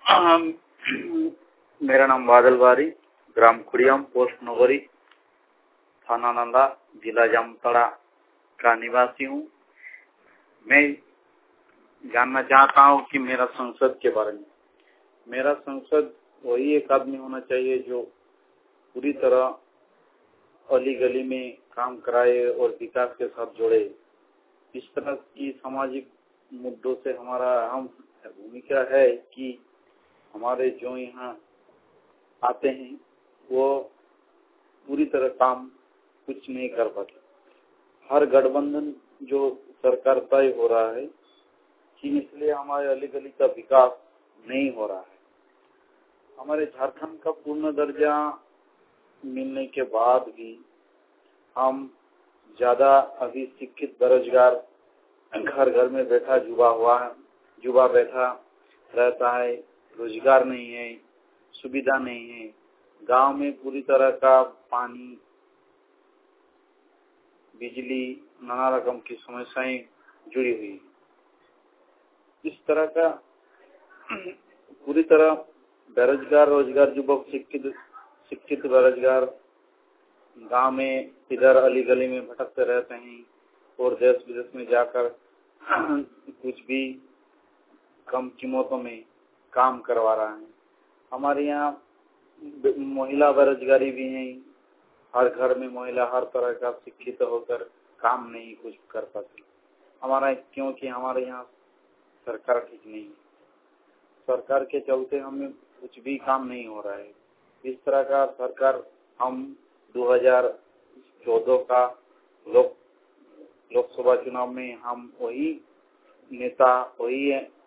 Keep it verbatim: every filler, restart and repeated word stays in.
मेरा नाम बादल बारी, ग्राम खुड़ियाम, पोस्ट नगरी, थाना नंदा, जिला जामताड़ा का निवासी हूँ। मैं जानना चाहता हूँ कि मेरा संसद के बारे में। मेरा संसद वही एक आदमी होना चाहिए जो पूरी तरह अली गली में काम कराए और विकास के साथ जोड़े। इस तरह की सामाजिक मुद्दों से हमारा अहम भूमिका है कि हमारे जो यहाँ आते हैं वो पूरी तरह काम कुछ नहीं कर पाते। हर गठबंधन जो सरकार तय हो रहा है कि इसलिए हमारे अली गली का विकास नहीं हो रहा है। हमारे झारखंड का पूर्ण दर्जा मिलने के बाद भी हम ज्यादा अभी शिक्षित बेरोजगार घर घर में बैठा जुबा हुआ जुबा बैठा रहता है। रोजगार नहीं है, सुविधा नहीं है। गांव में पूरी तरह का पानी, बिजली, नाना रकम की समस्याएं जुड़ी हुई। इस तरह का पूरी तरह बेरोजगार रोजगार युवक शिक्षित शिक्षित बेरोजगार गांव में इधर अली गली में भटकते रहते हैं और देश विदेश में जाकर कुछ भी कम कीमतों में काम करवा रहा है। हमारे यहाँ महिला बेरोजगारी भी है। हर घर में महिला हर तरह का शिक्षित होकर काम नहीं कुछ कर पाती हमारा, क्योंकि हमारे यहाँ सरकार ठीक नहीं है। सरकार के चलते हमें कुछ भी काम नहीं हो रहा है। इस तरह का सरकार हम दो हज़ार चौदह का लोक लोकसभा चुनाव में हम वही नेता, वही